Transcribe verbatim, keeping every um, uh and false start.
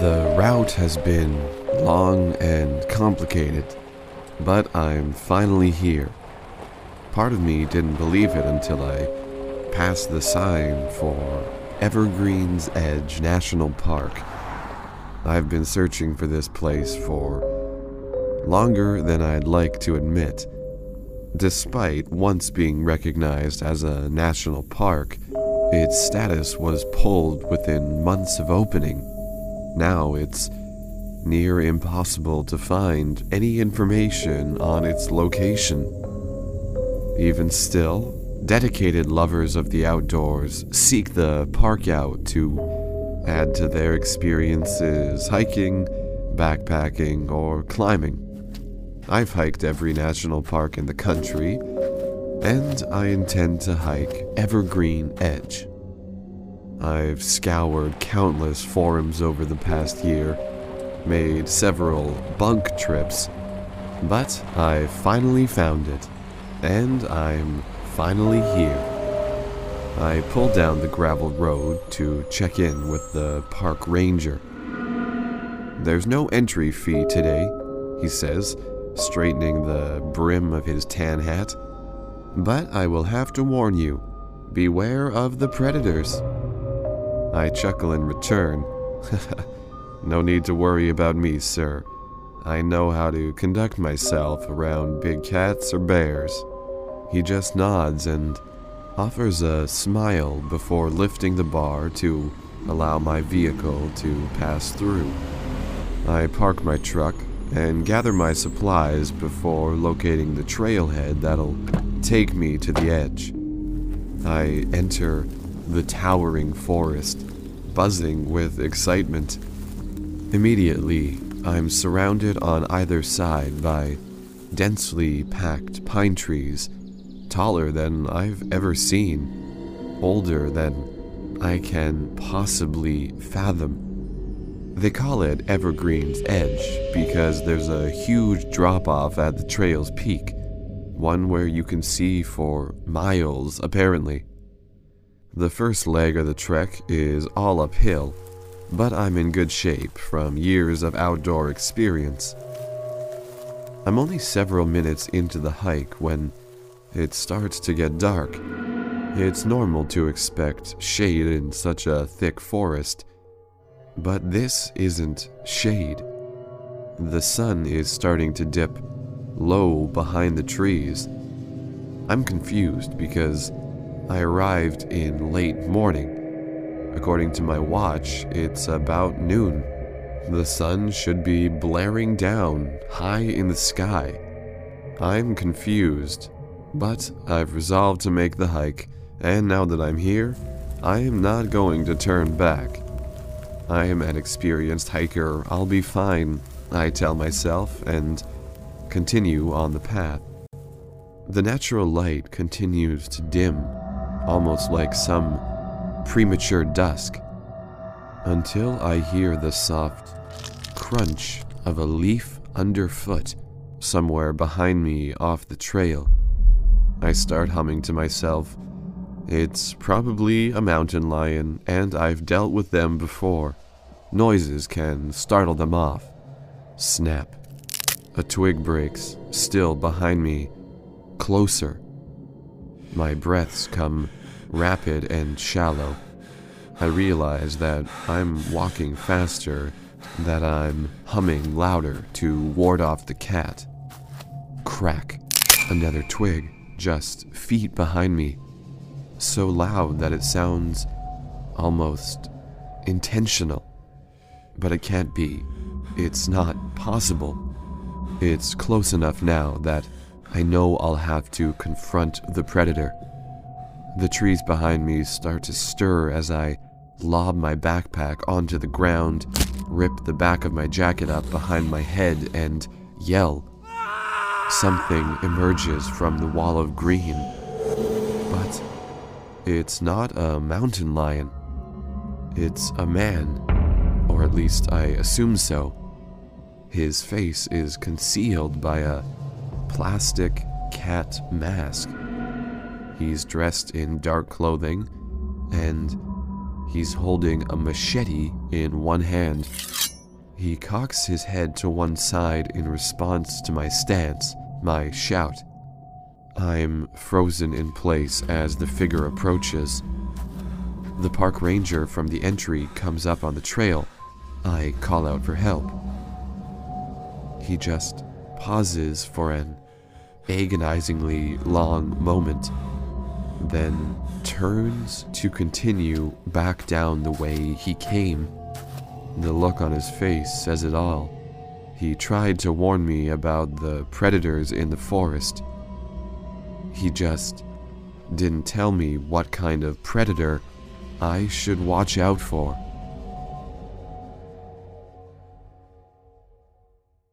The route has been long and complicated, but I'm finally here. Part of me didn't believe it until I passed the sign for Evergreen's Edge National Park. I've been searching for this place for longer than I'd like to admit. Despite once being recognized as a national park, its status was pulled within months of opening. Now it's near impossible to find any information on its location. Even still, dedicated lovers of the outdoors seek the park out to add to their experiences hiking, backpacking, or climbing. I've hiked every national park in the country, and I intend to hike Evergreen Edge. I've scoured countless forums over the past year, made several bunk trips, but I finally found it, and I'm finally here. I pulled down the graveled road to check in with the park ranger. "There's no entry fee today," he says, straightening the brim of his tan hat. "But I will have to warn you, beware of the predators." I chuckle in return. "No need to worry about me, sir. I know how to conduct myself around big cats or bears." He just nods and offers a smile before lifting the bar to allow my vehicle to pass through. I park my truck and gather my supplies before locating the trailhead that'll take me to the edge. I enter the towering forest, buzzing with excitement. Immediately, I'm surrounded on either side by densely packed pine trees, taller than I've ever seen, older than I can possibly fathom. They call it Evergreen's Edge because there's a huge drop-off at the trail's peak, one where you can see for miles, apparently. The first leg of the trek is all uphill, but I'm in good shape from years of outdoor experience. I'm only several minutes into the hike when it starts to get dark. It's normal to expect shade in such a thick forest, but this isn't shade. The sun is starting to dip low behind the trees. I'm confused because I arrived in late morning. According to my watch, it's about noon. The sun should be blaring down high in the sky. I'm confused, but I've resolved to make the hike, and now that I'm here, I am not going to turn back. I am an experienced hiker, I'll be fine, I tell myself, and continue on the path. The natural light continues to dim, almost like some premature dusk, until I hear the soft crunch of a leaf underfoot somewhere behind me off the trail. I start humming to myself. It's probably a mountain lion, and I've dealt with them before. Noises can startle them off. Snap. A twig breaks, still behind me. Closer. My breaths come rapid and shallow. I realize that I'm walking faster, that I'm humming louder to ward off the cat. Crack. Another twig, just feet behind me. So loud that it sounds almost intentional. But it can't be. It's not possible. It's close enough now that I know I'll have to confront the predator. The trees behind me start to stir as I lob my backpack onto the ground, rip the back of my jacket up behind my head, and yell. Something emerges from the wall of green, but it's not a mountain lion. It's a man, or at least I assume so. His face is concealed by a plastic cat mask. He's dressed in dark clothing, and he's holding a machete in one hand. He cocks his head to one side in response to my stance, my shout. I'm frozen in place as the figure approaches. The park ranger from the entry comes up on the trail. I call out for help. He just pauses for an agonizingly long moment, then turns to continue back down the way he came. The look on his face says it all. He tried to warn me about the predators in the forest. He just didn't tell me what kind of predator I should watch out for.